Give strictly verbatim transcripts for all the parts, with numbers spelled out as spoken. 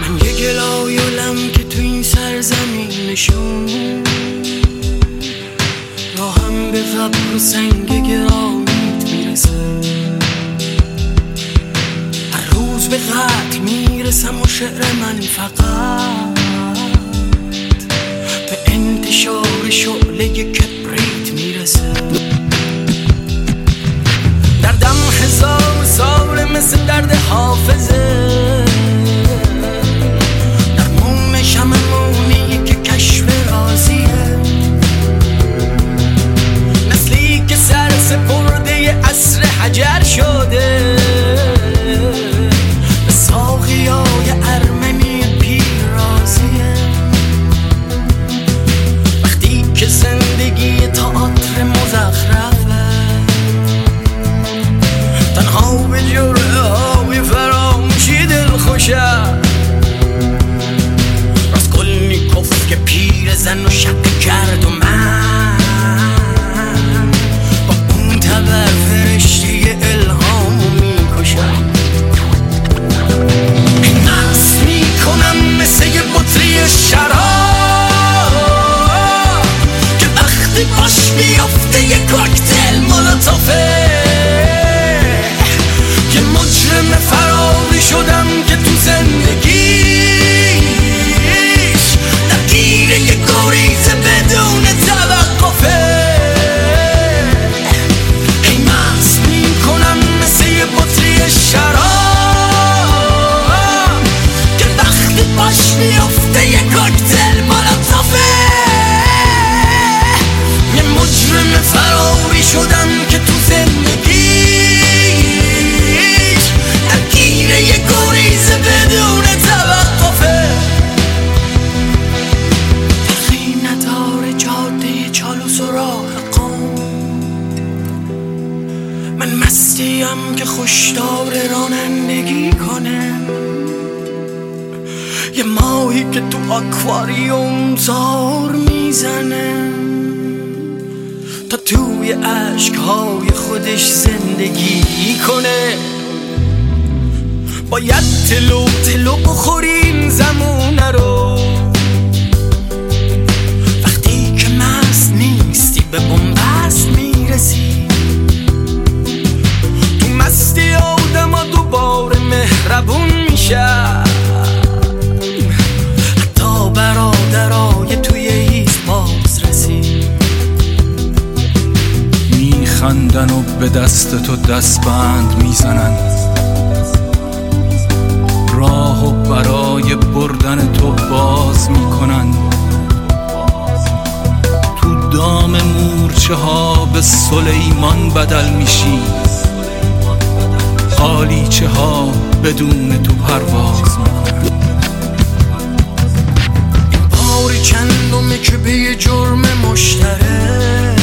من یه گلایولم که تو این سرزمینشون راهم به قبر و سنگ گرامیت میرسه. هر روز به قتل میرسم و شعر من فقط به انتشار شعله کبریت میرسه. دردم هزار سال مثل درد حافظه، درمون شممونی که کشف رازیه. نسلی که سر سپرده عصر حجر شده، به ساقیای ارمنی پیرازیه. وقتی که زندگی تئاتر مزخرفه، تنها به جرعه های فراموشی دل خوشه. راسکولنیکوف که پیر زن و شک کرد و من با اون تبر فرشته الهامو میکشم. نقص میکنم مثل یه بطری شراب که وقتی باش میافته یه کوکتل مولوتوفه. که مجرم فراری شدم که تو زندگیش درگیر یه گریز بدون توقفه. هی مست میکنم مثل یه بطری شراب که وقتی باش میافته یه کوکتل مولوتوفه. یه مجرم فراری شدم که تو زندگیش درگیر یه گریز بدون توقفه. فرقی نداره جاده چالوس و راه قم، من مستیم که خوشدار رانندگی کنه. یه ماهی که تو آکواریوم زار میزنه تا توی عشقهای خودش زندگی کنه. باید تلو تلو بخوریم زمونه رو، وقتی که مست نیستی به بنبست میرسی. تو مستی آدم ها دوباره مهربون میشن، حتی برادرای توی هیچ باز رسی. میخندن و به دست تو دستبند میزنن، راهو برای بردن تو باز میکنن. تو دام مورچه ها به سلیمان بدل میشی، قالیچه ها بدون تو پرواز میکنن. این باری چندمه که به یه جرم مشترک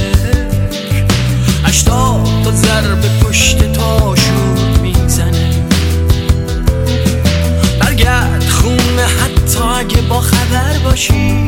هشتاد تا ضربه پشت تا شور میزنه. برگرد خونه حتی اگه با خبر باشی،